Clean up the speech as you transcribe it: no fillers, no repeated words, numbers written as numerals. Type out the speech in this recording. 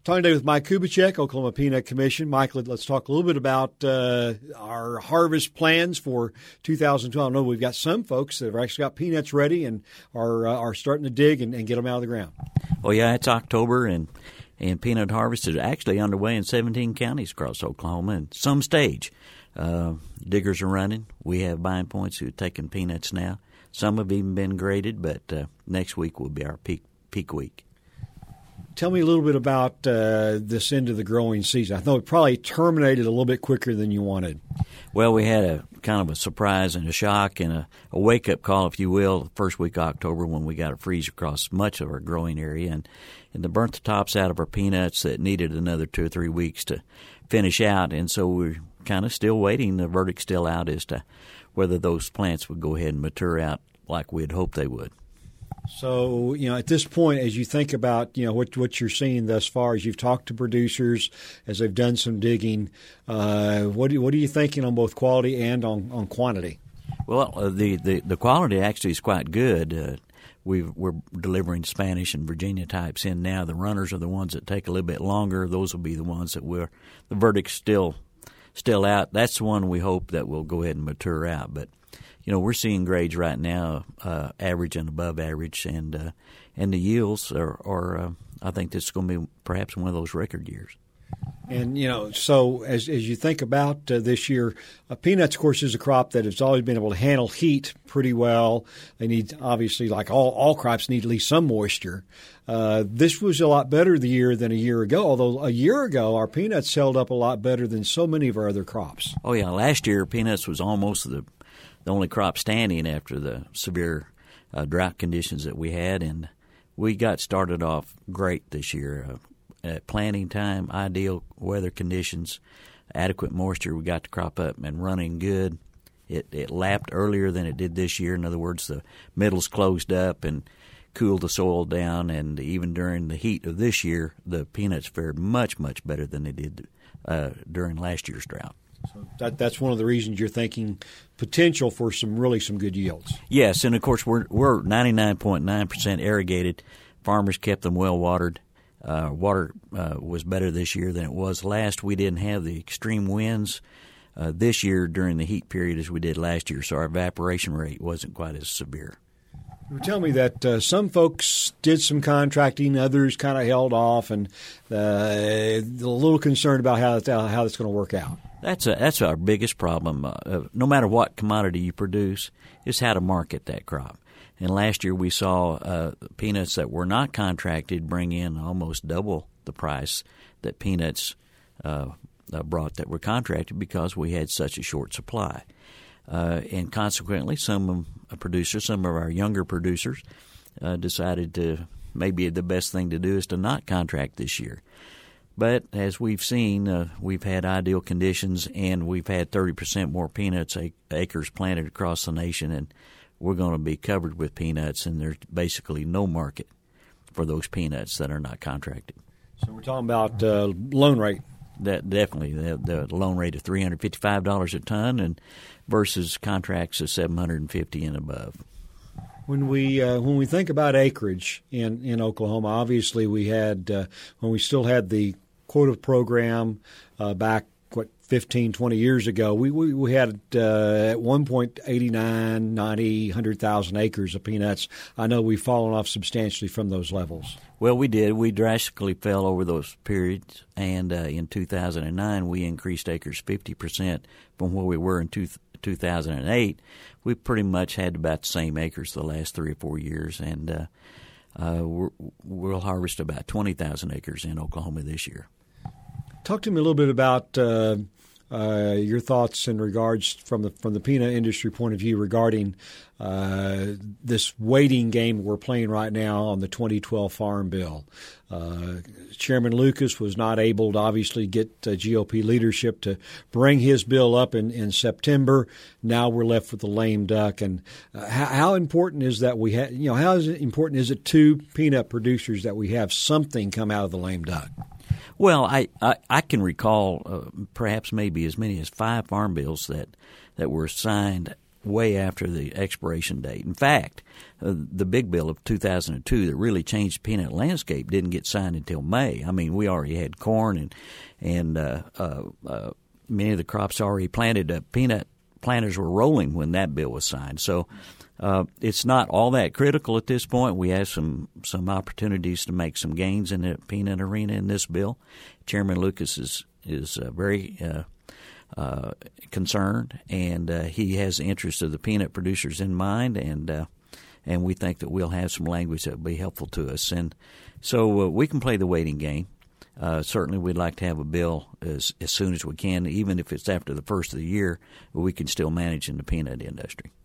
Talking today with Mike Kubicek, Oklahoma Peanut Commission. Mike, let's talk a little bit about our harvest plans for 2012. I know we've got some folks that have actually got peanuts ready and are starting to dig and get them out of the ground. Well, yeah, it's October, and peanut harvest is actually underway in 17 counties across Oklahoma in some stage. Diggers are running. We have buying points who are taking peanuts now. Some have even been graded, but next week will be our peak week. Tell me a little bit about this end of the growing season. I know it probably terminated a little bit quicker than you wanted. Well, we had a kind of a surprise and a shock and a wake-up call, if you will, the first week of October when we got a freeze across much of our growing area and it burnt the tops out of our peanuts that needed another 2 or 3 weeks to finish out. And so we're kind of still waiting. The verdict's still out as to whether those plants would go ahead and mature out like we had hoped they would. So, at this point, as you think about, what you're seeing thus far, as you've talked to producers, as they've done some digging, what are you thinking on both quality and on quantity? Well, the quality actually is quite good. We're delivering Spanish and Virginia types in now. The runners are the ones that take a little bit longer. Those will be the ones that the verdict's still out. That's the one we hope that will go ahead and mature out, but we're seeing grades right now, average and above average, and the yields are I think this is going to be perhaps one of those record years. And, so as you think about this year, peanuts, of course, is a crop that has always been able to handle heat pretty well. They need, obviously, like all crops, need at least some moisture. This was a lot better the year than a year ago, although a year ago our peanuts held up a lot better than so many of our other crops. Oh, yeah. Last year peanuts was almost the only crop standing after the severe drought conditions that we had, and we got started off great this year. At planting time, ideal weather conditions, adequate moisture, we got the crop up and running good. It lapped earlier than it did this year. In other words, the middles closed up and cooled the soil down, and even during the heat of this year, the peanuts fared much, much better than they did during last year's drought. So that's one of the reasons you're thinking potential for some good yields. Yes, and of course we're 99.9% irrigated. Farmers kept them well watered. Water was better this year than it was last. We didn't have the extreme winds this year during the heat period as we did last year, so our evaporation rate wasn't quite as severe. You tell me that some folks did some contracting, others kind of held off, and a little concerned about how that's going to work out. That's our biggest problem. No matter what commodity you produce, is how to market that crop. And last year we saw peanuts that were not contracted bring in almost double the price that peanuts brought that were contracted because we had such a short supply. And consequently, some of our younger producers decided to maybe the best thing to do is to not contract this year. But as we've seen, we've had ideal conditions, and we've had 30% more peanuts acres planted across the nation, and we're going to be covered with peanuts, and there's basically no market for those peanuts that are not contracted. So we're talking about loan rate. That definitely the loan rate of $355 a ton, and versus contracts of $750 and above. When we think about acreage in Oklahoma, obviously we had when we still had the quota program back 15, 20 years ago, we had at one point 89, 90, 100,000 acres of peanuts. I know we've fallen off substantially from those levels. Well, we did. We drastically fell over those periods, and in 2009 we increased acres 50% from where we were in 2008. We pretty much had about the same acres the last 3 or 4 years, and we'll harvest about 20,000 acres in Oklahoma this year. Talk to me a little bit about your thoughts in regards from the peanut industry point of view regarding this waiting game we're playing right now on the 2012 Farm Bill. Chairman Lucas was not able to obviously get GOP leadership to bring his bill up in September. Now we're left with the lame duck. And how important is that we have? How important is it to peanut producers that we have something come out of the lame duck? Well, I can recall perhaps maybe as many as 5 farm bills that were signed way after the expiration date. In fact, the big bill of 2002 that really changed the peanut landscape didn't get signed until May. I mean, we already had corn and many of the crops already planted. Peanut planters were rolling when that bill was signed. So it's not all that critical at this point. We have some opportunities to make some gains in the peanut arena in this bill. Chairman Lucas is very concerned, and he has the interest of the peanut producers in mind, and we think that we'll have some language that will be helpful to us. And so we can play the waiting game. Certainly we'd like to have a bill as soon as we can, even if it's after the first of the year, but we can still manage in the peanut industry.